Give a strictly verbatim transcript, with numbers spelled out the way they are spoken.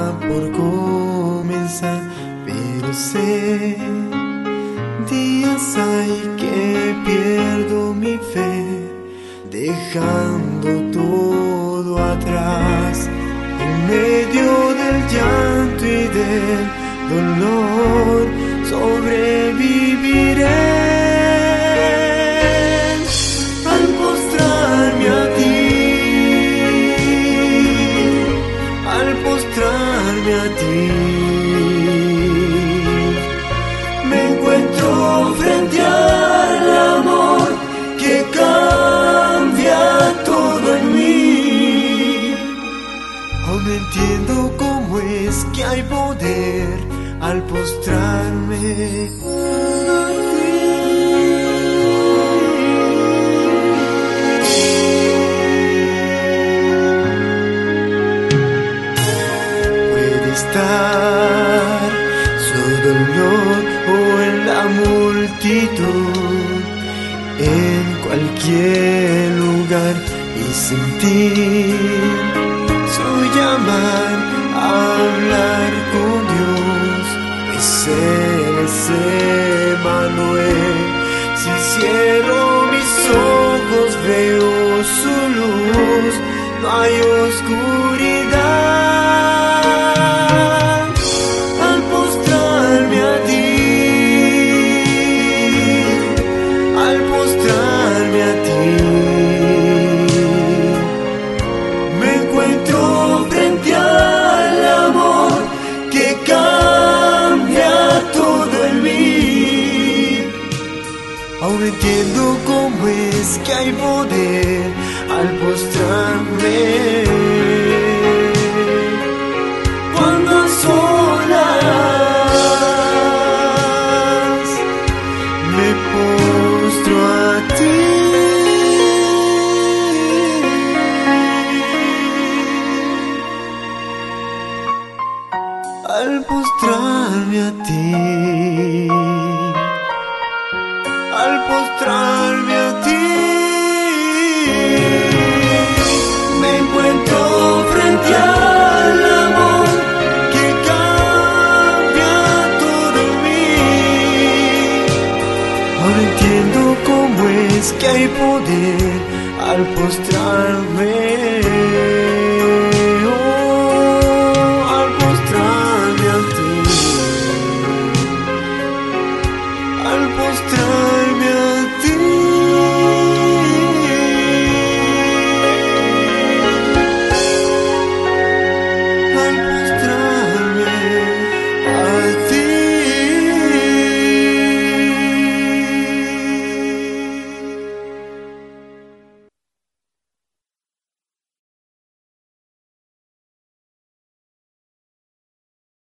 por comenzar, pero sé, días hay que pierdo mi fe, dejando todo atrás, en medio del llanto y del dolor, sobreviviré. Al postrarme a ti, al postrarme a ti, me encuentro frente al amor que cambia todo en mí. Aún no entiendo cómo es que hay poder al postrarme a ti. Puede estar solo el dolor o en la multitud, en cualquier lugar, y sentir su llamar a hablar con Dios. Él es Emmanuel. Si cierro mis ojos veo su luz, no hay oscuridad. Al postrarme a ti, al postrarme a ti, me encuentro frente al amor que cambia todo en mí. Aún no entiendo cómo es que hay poder al postrarme. Cuando a solas me postro a ti. Al postrarme a ti, al postrarme a ti, me encuentro frente al amor que cambia todo en mí. Ahora entiendo cómo es que hay poder al postrarme.